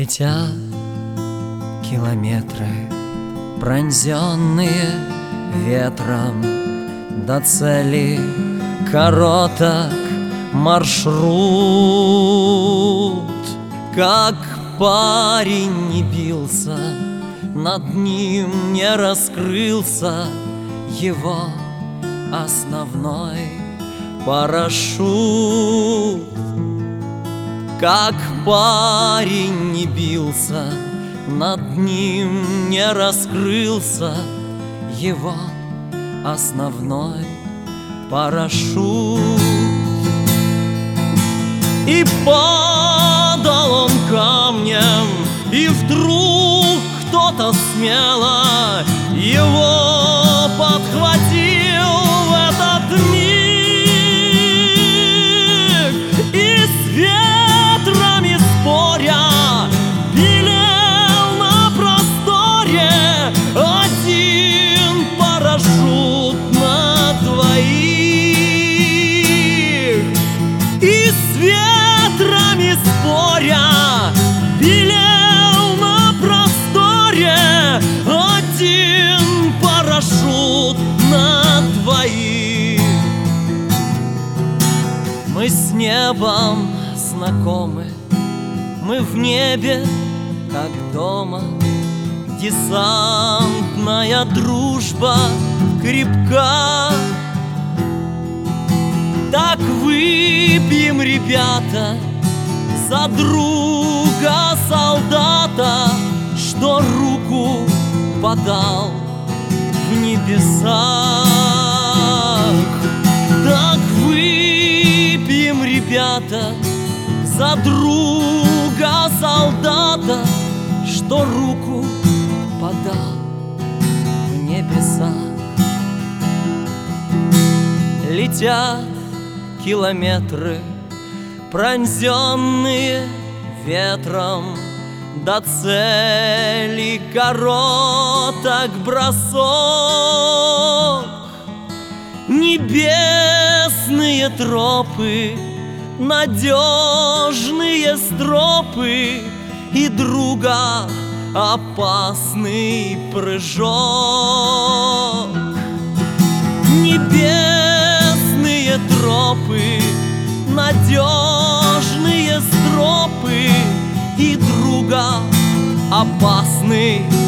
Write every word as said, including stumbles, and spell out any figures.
Летят километры, пронзенные ветром, до цели короток маршрут. Как парень не бился, над ним не раскрылся его основной парашют. Как парень не бился, над ним не раскрылся его основной парашют. И падал он камнем, и вдруг кто-то смело его подхватил в этот миг. И с ветрами споря белел на просторе один парашют на двоих. И с ветрами споря белел на просторе один парашют на двоих. Мы с небом знакомы, мы в небе, как дома. Десантная дружба крепка. Так выпьем, ребята, за друга солдата, что руку подал в небесах. Так выпьем, ребята, за друга солдата, что руку подал в небесах. Летят километры, пронзенные ветром, до цели короток бросок. Небесные тропы, надежные стропы, и друга опасный прыжок. Небесные тропы, надежные стропы, и друга опасный